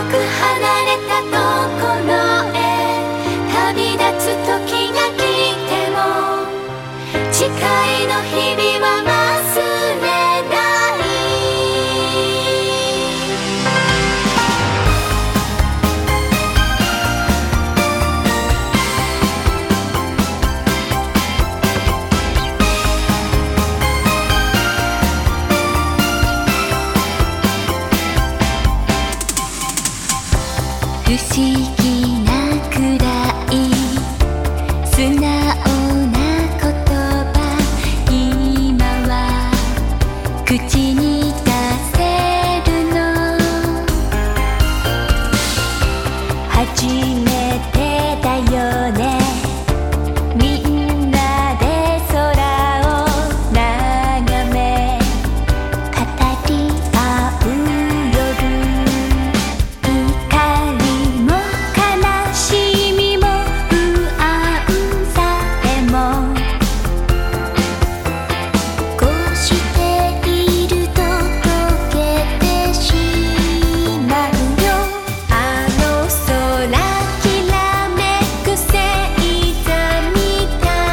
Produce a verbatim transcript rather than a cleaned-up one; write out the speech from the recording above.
離れたところへ旅立つ時が来ても誓いの日々は忘れない不思議なくらい素直な言葉今は口に